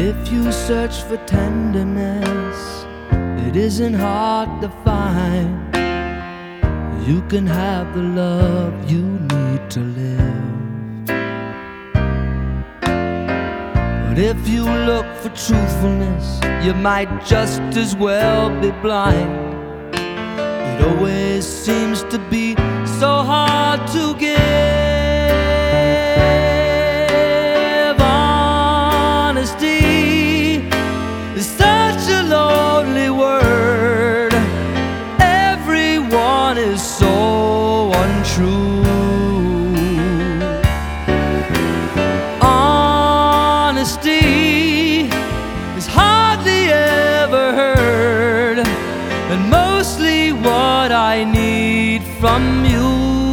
If you search for tenderness, it isn't hard to find. You can have the love you need to live. But if you look for truthfulness, you might just as well be blind. It always seems to be so hard to give. Honesty is such a lonely word. Everyone is so untrue. Honesty is hardly ever heard, and mostly what I need from you.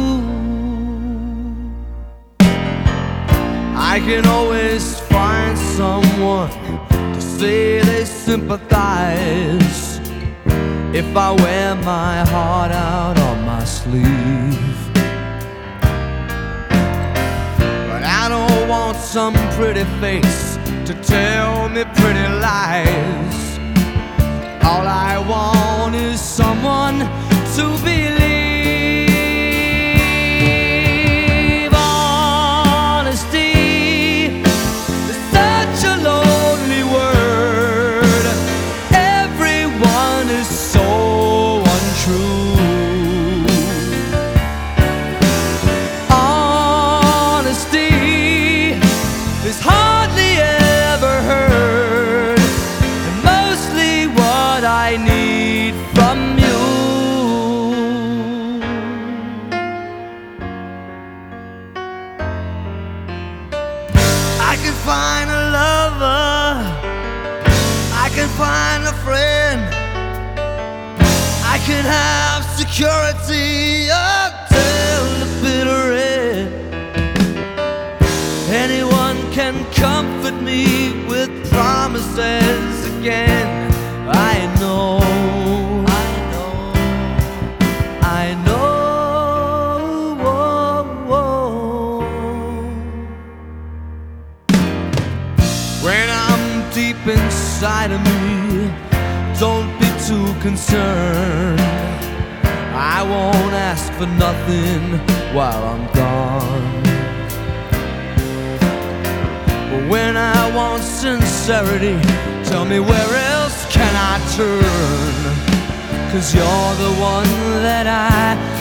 I can always find someone to say they sympathize if I wear my heart out on my sleeve. But I don't want some pretty face to tell me pretty lies. All I want is someone to believe. Honesty is such a lonely word. Everyone is so untrue. Honesty is hardly ever heard, and mostly what I need from you. I can find a lover, I can find a friend, I can have security until the bitter end. Anyone can comfort me with promises again. I know, I know, I know. When I'm deep inside of me, don't be too concerned. I won't ask for nothing while I'm gone. But when I want sincerity, tell me where else can I turn? 'Cause you're the one that I